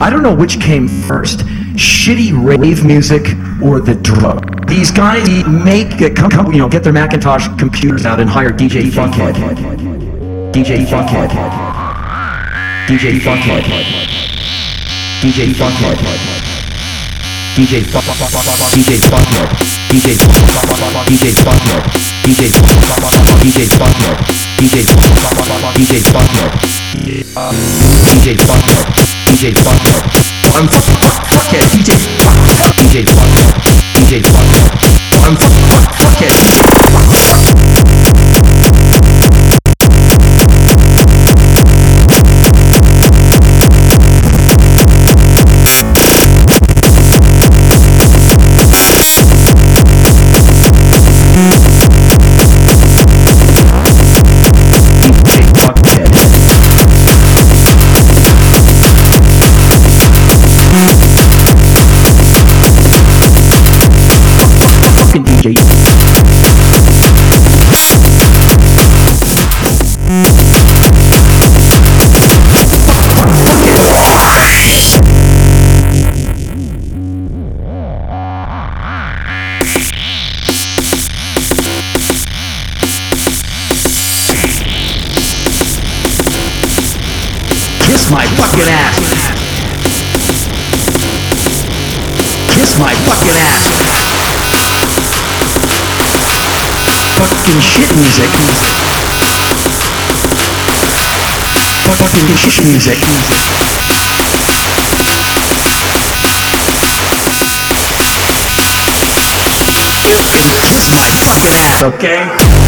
I don't know which came first, shitty rave music or the drug. These guys get their Macintosh computers out and hire DJ Fuckhead. DJ Fuckhead. DJ Fuckhead. DJ Fuckhead. DJ Fuckhead. DJ Fuckhead. DJ Fuckhead. DJ Fuckhead. DJ Fuckhead. DJ Fuckhead. DJ Fuckhead. DJ Fuckhead. I'm Fuckhead. DJ Fuckhead. DJ Fuckhead. DJ Fuckhead. I'm Fuckhead. DJ. Kiss my fucking ass. Kiss my fucking ass. Fucking shit music. Fucking shit music. Kiss my fucking ass, okay?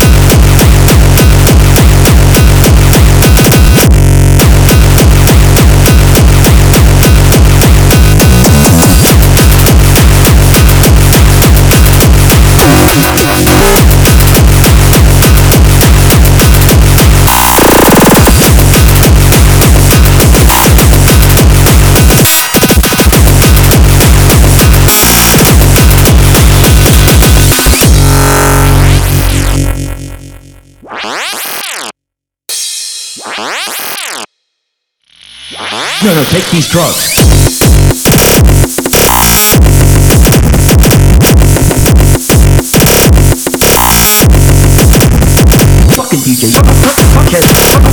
No, take these drugs. Fucking DJ. Fuckhead.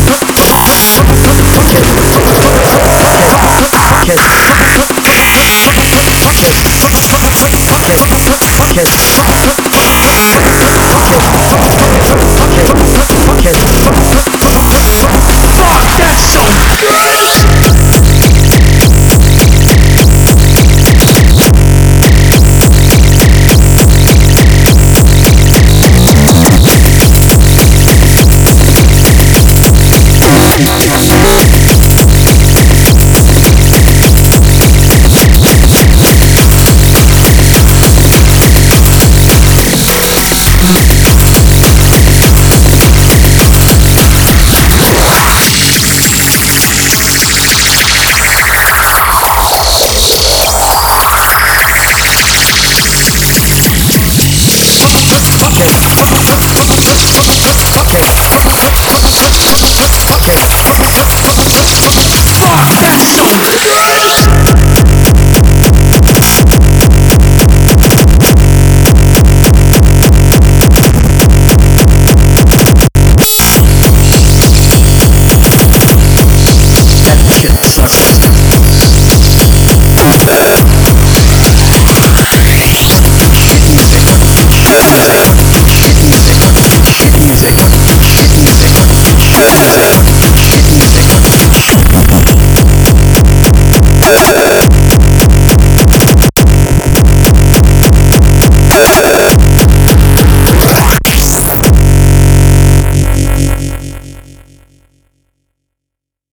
Fuck, that's so gross!